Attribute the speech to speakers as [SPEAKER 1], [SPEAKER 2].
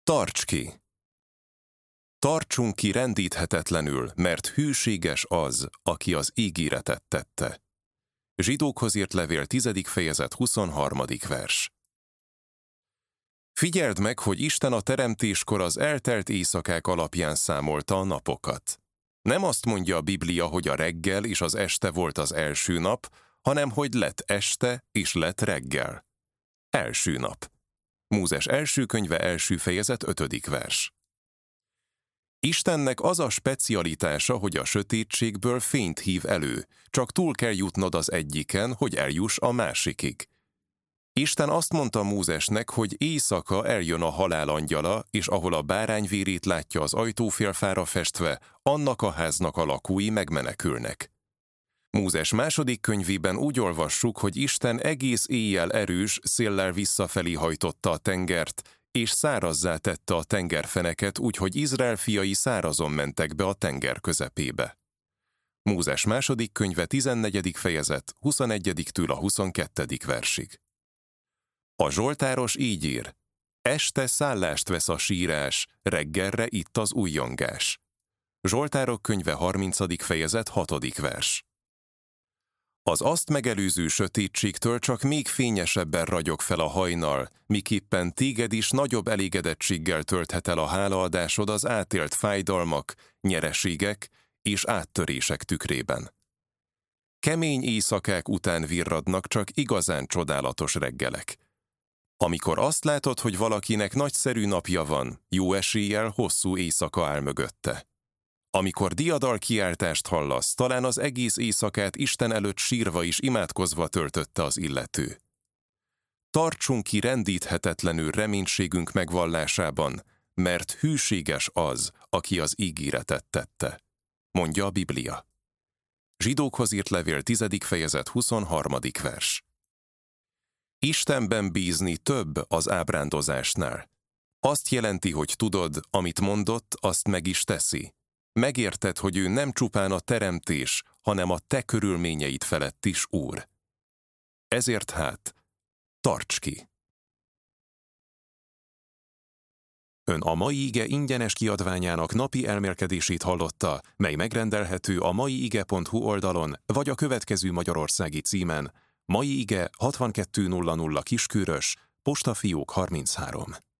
[SPEAKER 1] Tarts ki! Tartsunk ki rendíthetetlenül, mert hűséges az, aki az ígéretet tette. Zsidókhoz írt levél 10. fejezet 23. vers. Figyeld meg, hogy Isten a teremtéskor az eltelt éjszakák alapján számolta a napokat. Nem azt mondja a Biblia, hogy a reggel és az este volt az első nap, hanem hogy lett este és lett reggel. Első nap. Mózes első könyve első fejezet 5. vers. Istennek az a specialitása, hogy a sötétségből fényt hív elő, csak túl kell jutnod az egyiken, hogy eljuss a másikig. Isten azt mondta Mózesnek, hogy éjszaka eljön a halál angyala, és ahol a bárány vérét látja az ajtófélfára festve, annak a háznak a lakói megmenekülnek. Mózes második könyvében úgy olvassuk, hogy Isten egész éjjel erős széllel visszafelé hajtotta a tengert, és szárazzá tette a tengerfeneket, úgyhogy Izrael fiai szárazon mentek be a tenger közepébe. Mózes második könyve 14. fejezet 21-től a 22. versig. A zsoltáros így ír: este szállást vesz a sírás, reggelre itt az ujjongás. Zsoltárok könyve 30. fejezet 6. vers. Az azt megelőző sötétségtől csak még fényesebben ragyog fel a hajnal, miképpen téged is nagyobb elégedettséggel tölthet el a hálaadásod az átélt fájdalmak, nyereségek és áttörések tükrében. Kemény éjszakák után virradnak csak igazán csodálatos reggelek. Amikor azt látod, hogy valakinek nagyszerű napja van, jó eséllyel hosszú éjszaka áll mögötte. Amikor diadalkiáltást hallasz, talán az egész éjszakát Isten előtt sírva és imádkozva töltötte az illető. Tartsunk ki rendíthetetlenül reménységünk megvallásában, mert hűséges az, aki az ígéretet tette, mondja a Biblia. Zsidókhoz írt levél 10. fejezet 23. vers. Istenben bízni több az ábrándozásnál. Azt jelenti, hogy tudod, amit mondott, azt meg is teszi. Megérted, hogy ő nem csupán a teremtés, hanem a te körülményeid felett is úr. Ezért hát, tarts ki! Ön a Mai Ige ingyenes kiadványának napi elmélkedését hallotta, mely megrendelhető a maiige.hu oldalon, vagy a következő magyarországi címen: Mai Ige 6200 Kiskörös, Postafiók 33.